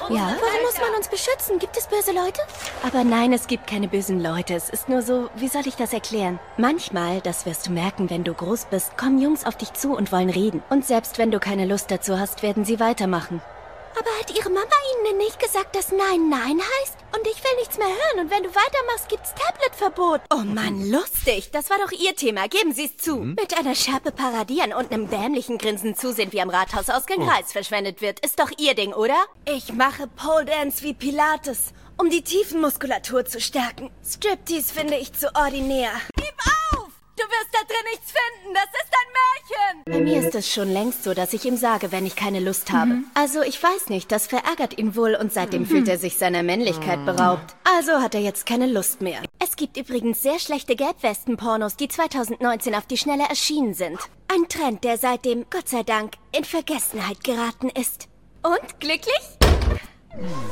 Ja? Warum muss man uns beschützen? Gibt es böse Leute? Aber nein, es gibt keine bösen Leute. Es ist nur so, wie soll ich das erklären? Manchmal, das wirst du merken, wenn du groß bist, kommen Jungs auf dich zu und wollen reden. Und selbst wenn du keine Lust dazu hast, werden sie weitermachen. Aber hat Ihre Mama Ihnen denn nicht gesagt, dass Nein Nein heißt? Und ich will nichts mehr hören. Und wenn du weitermachst, gibt's Tablet-Verbot. Oh Mann, lustig. Das war doch Ihr Thema. Geben Sie es zu. Mit einer Schärpe paradieren und einem dämlichen Grinsen zusehen, wie am Rathausausgang Reis verschwendet wird. Ist doch Ihr Ding, oder? Ich mache Pole Dance wie Pilates, um die Tiefenmuskulatur zu stärken. Striptease finde ich zu ordinär. Gib auf! Du wirst da drin nichts finden. Das ist ein Märchen. Bei mir ist es schon längst so, dass ich ihm sage, wenn ich keine Lust habe. Also ich weiß nicht, das verärgert ihn wohl und seitdem fühlt er sich seiner Männlichkeit beraubt. Also hat er jetzt keine Lust mehr. Es gibt übrigens sehr schlechte Gelbwesten-Pornos, die 2019 auf die Schnelle erschienen sind. Ein Trend, der seitdem, Gott sei Dank, in Vergessenheit geraten ist. Und, glücklich?